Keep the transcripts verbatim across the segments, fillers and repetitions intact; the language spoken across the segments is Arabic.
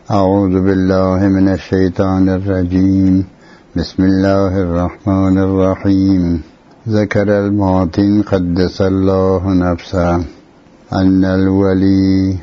أعوذ بالله من الشيطان الرجيم. بسم الله الرحمن الرحيم. ذكر المعطين قدس الله نفسه أن الولي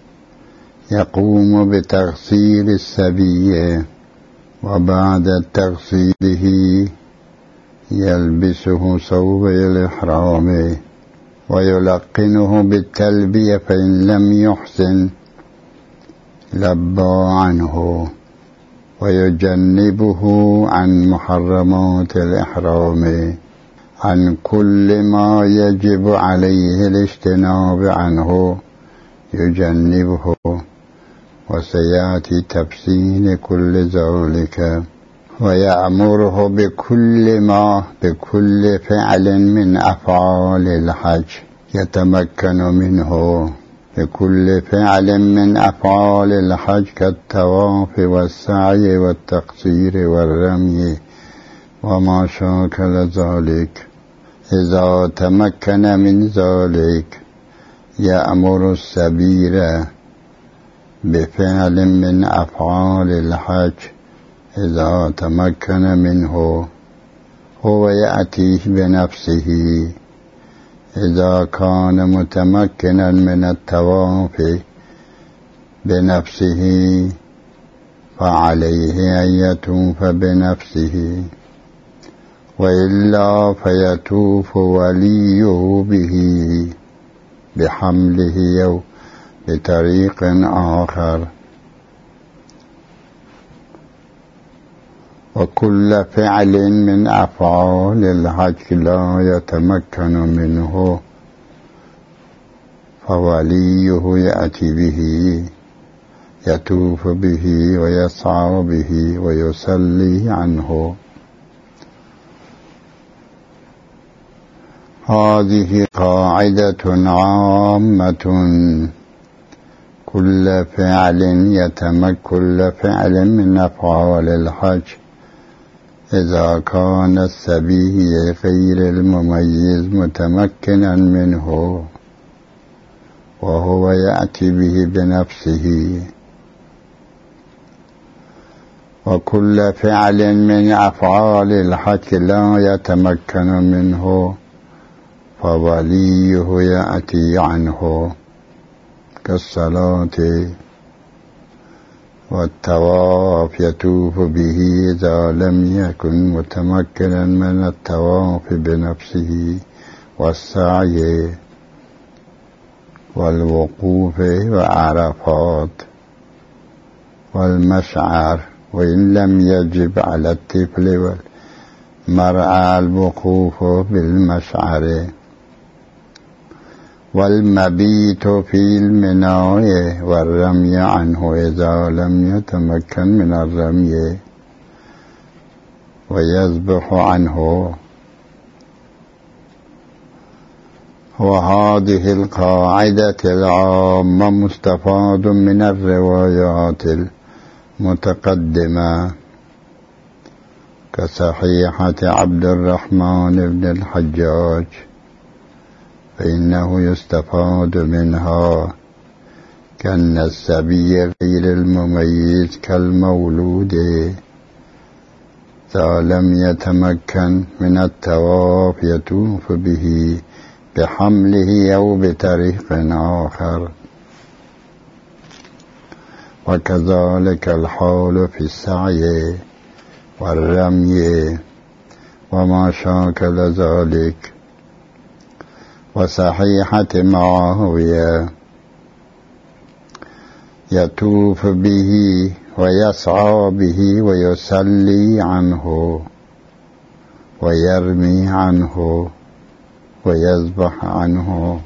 يقوم بتغسيل السبي، وبعد تغسيله يلبسه ثوبي الإحرام ويلقنه بالتلبية، فإن لم يحسن لبى عنه ويجنبه عن محرمات الإحرام، عن كل ما يجب عليه الاجتناب عنه يجنبه، وسيأتي تفصيل كل ذلك. ويأمره بكل ما بكل فعل من أفعال الحج يتمكن منه، بكل فعل من أفعال الحج كالطواف والسعي والتقصير والرمي وما شاكل ذلك. إذا تمكن من ذلك يأمر السبيل بفعل من أفعال الحج إذا تمكن منه، هو يأتيه بنفسه. إذا كان متمكنا من الطواف بنفسه فعليه أن يطوف بنفسه، وإلا فيطوف وليه به بحمله أو بطريق آخر. وكل فعل من أفعال الحج لا يتمكن منه فوليه يأتي به، يطوف به ويسعى به ويصلي عنه. هذه قاعدة عامة، كل فعل يتمكن كل فعل من أفعال الحج إذا كان السبي غير المميز متمكنا منه وهو يأتي به بنفسه، وكل فعل من أفعال الحج لا يتمكن منه فوليه يأتي عنه، كالصلاة والطواف يطوف به إذا لم يكن متمكنا من الطواف بنفسه، والسعي والوقوف وعرفات والمشعر، وإن لم يجب على الطفل والمرأة الوقوف بالمشعر، والمبيت في المناء والرمي عنه إذا لم يتمكن من الرمي، ويذبح عنه. وهذه القاعدة العامة مستفاد من الروايات المتقدمة كصحيحة عبد الرحمن بن الحجاج، فإنه يستفاد منها كأن السبي غير المميز كالمولود إذا لم يتمكن من الطواف يطوف به بحمله أو بطريق آخر، وكذلك الحال في السعي والرمي وما شاكل ذلك. وصحيحة معاوية يطوف به ويسعى به ويصلي عنه ويرمي عنه ويذبح عنه.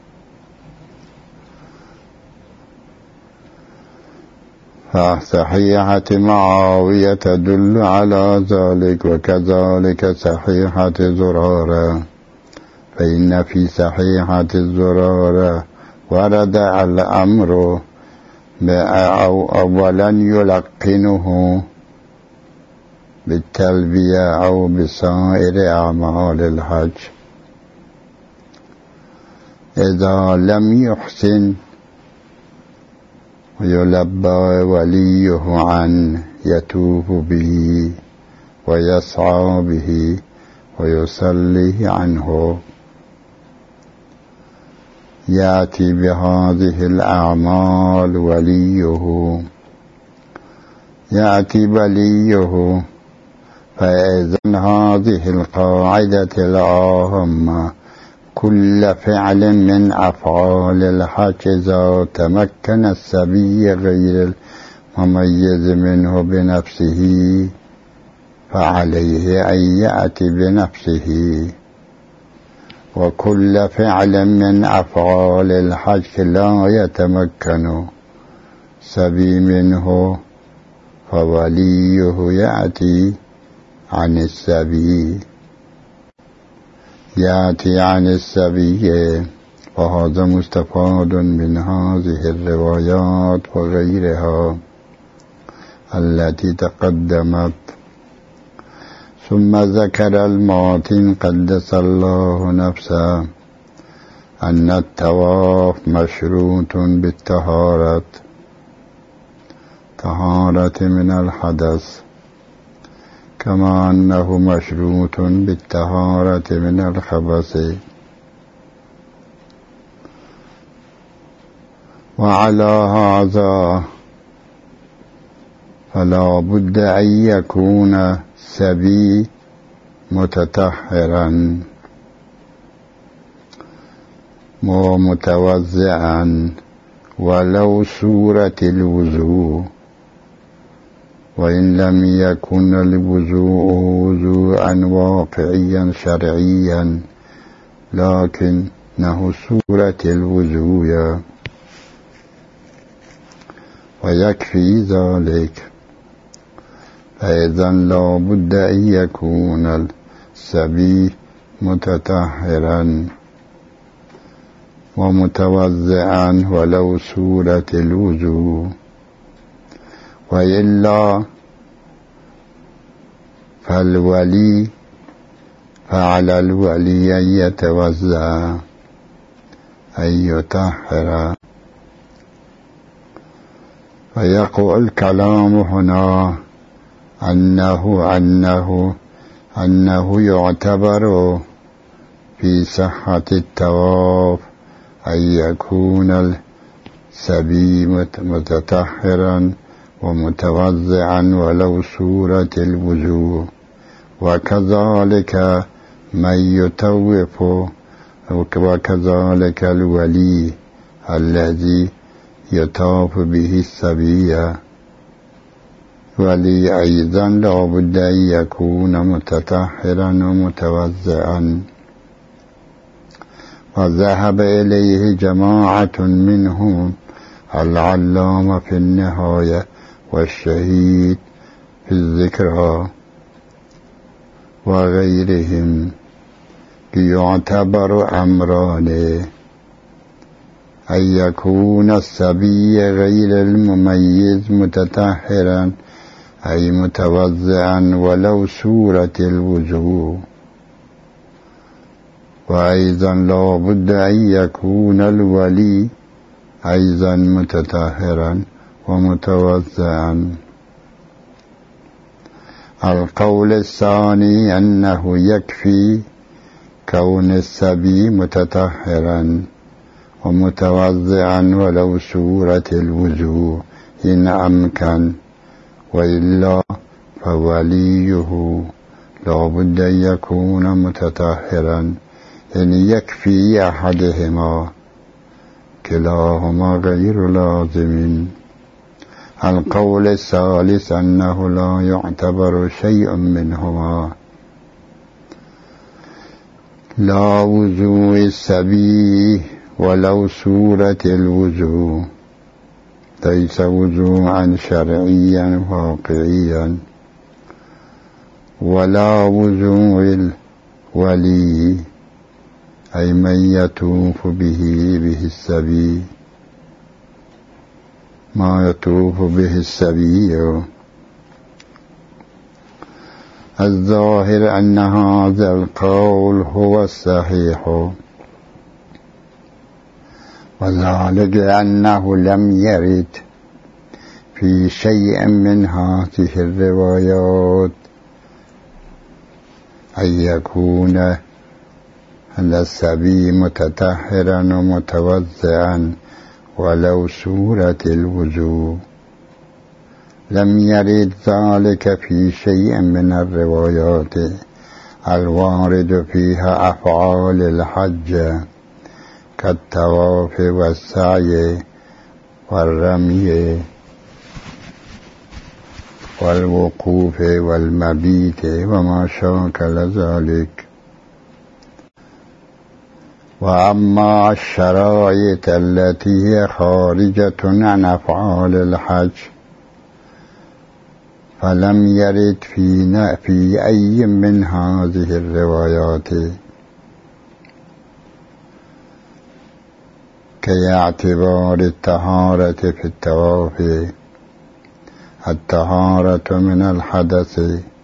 فصحيحة معاوية تدل على ذلك، وكذلك صحيحة زرارة، فإن في صحيحة الزرارة ورد الأمر أو أولا يلقنه بالتلبية أو بسائر أعمال الحج، إذا لم يحسن ويلبى وليه عنه يتوب به ويسعى به ويصلي عنه. يأتي بهذه الأعمال وليه يأتي وليه فإذن هذه القاعدة العامة: كل فعل من أفعال الحج إذا تمكن السبي غير المميز منه بنفسه فعليه أن يأتي بنفسه، وكل فعل من أفعال الحج لا يتمكن سبي منه فوليه يأتي عن السبي يأتي عن السبي وهذا مستفاد من هذه الروايات وغيرها التي تقدمت. ثم ذكر الماتن قدس الله نفسه أن الطواف مشروط بالطهارة طهارة من الحدث، كما أنه مشروط بالطهارة من الخبث. وعلى هذا فلا بد أن يكون سبي متطهرا ومتوضئا ولو صورة الوضوء، وإن لم يكن الوضوء وضوءا واقعيا شرعيا لكنه صورة الوضوء ويكفي ذلك. فإذا لا بد أن يكون السبي متطهرا ومتوضئا ولو صورة الوضوء، وإلا فالولي فعلى الولي أن يتوضأ أن يطهر. فيقول الكلام هنا أنه أنه أنه يعتبر في صحة الطواف أن يكون السبي متطهرا ومتوضئا ولو صورة الوضوء، وكذلك من يطوف، وكذلك الولي الذي يطاف به السبي ولي أيضا لا بد أن يكون متطهرا ومتوضئا. وذهب إليه جماعة منهم العلامة في النهاية والشهيد في الذكرى وغيرهم، يعتبر أمران: أن يكون السبي غير المميز متطهرا أي متوضئا ولو صورة الوضوء، وأيضا لا بد أن يكون الولي أيضا متطهرا ومتوضئا. القول الثاني أنه يكفي كون السبي متطهرا ومتوضئا ولو صورة الوضوء إن أمكن، وإلا فوليه لا بد أن يكون متطهرا إن يكفي أحدهما، كلاهما غير لازم. القول الثالث أنه لا يعتبر شيء منهما، لا وضوء السبي ولو صورة الوضوء ليس وضوءا شرعيا واقعيا، ولا وضوء الولي أي من يطوف به به السبي ما يطوف به السبي. الظاهر أن هذا القول هو الصحيح، وذلك أنه لم يرد في شيء من هذه الروايات أن يكون السبي متطهرا ومتوضئا ولو سورة الوضوء. لم يرد ذلك في شيء من الروايات الوارد فيها أفعال الحج كالطواف والسعي والرمي والوقوف والمبيت وما شاكل ذلك. وأما الشرائط التي هي خارجة عن أفعال الحج فلم يرد في في أي من هذه الروايات، كاعتبار الطهارة في الطواف، الطهارة من الحدث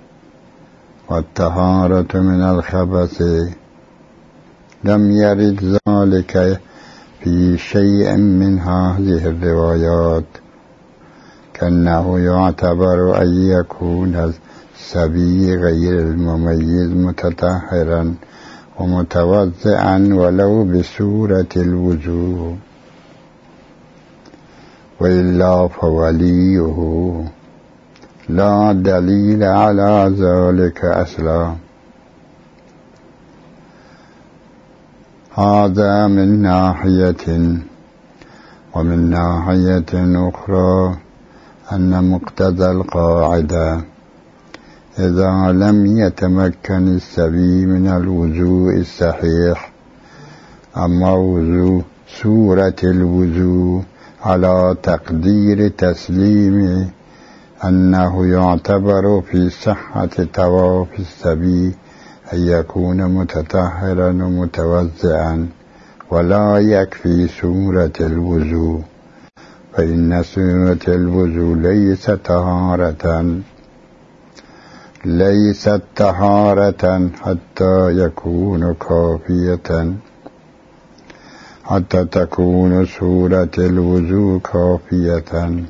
والطهارة من الخبث. لم يرد ذلك في شيء من هذه الروايات، كأنه يعتبر أن يكون السبي غير المميز متطهرا ومتوضئا ولو بسورة الوضوء، وإلا فوليه لا دليل على ذلك أصلا. هذا من ناحية. ومن ناحية أخرى أن مقتضى القاعدة إذا لم يتمكن السبي من الوضوء الصحيح، أما وضوء سورة الوضوء على تقدير تسليم أنه يعتبر في صحة طواف السبي أن يكون متطهرا ومتوضئا ولا يكفي سورة الوضوء، فإن سورة الوضوء ليست طهارة ليست طهارة حتى يكون كافية حتى تكون سورة الوضوء كافية.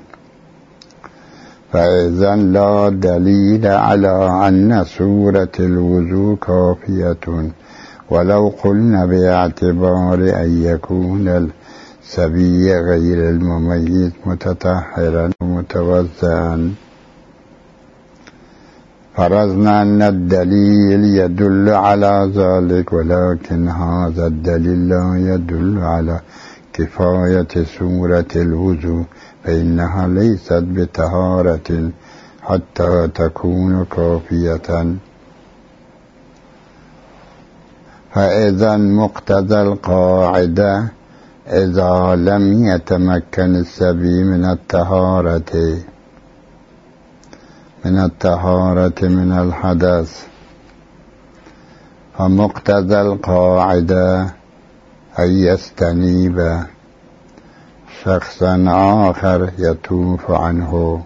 فإذا لا دليل على أن سورة الوضوء كافية، ولو قلنا باعتبار أن يكون السبي غير المميز متطهرا ومتوضئا. فرضنا أن الدليل يدل على ذلك، ولكن هذا الدليل لا يدل على كفاية سورة الوضوء، فإنها ليست بطهارة حتى تكون كافية. فإذا مقتضى القاعدة إذا لم يتمكن السبي من الطهارة من الطهارة من الحدث، فمقتضى القاعدة أن يستنيب شخصا آخر يطوف عنه.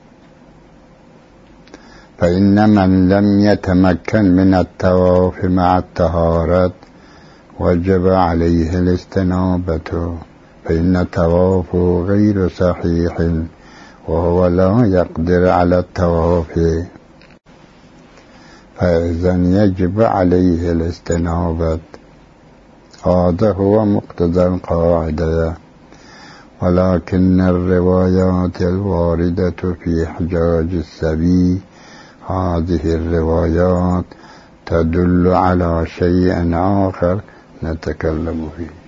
فإن من لم يتمكن من الطواف مع الطهارة وجب عليه الاستنابة، فإن طوافه غير صحيح وهو لا يقدر على الطواف، فإذا يجب عليه الاستنابة. هذا هو مقتضى القاعدة. ولكن الروايات الواردة في حجاج السبي، هذه الروايات تدل على شيء آخر نتكلم فيه.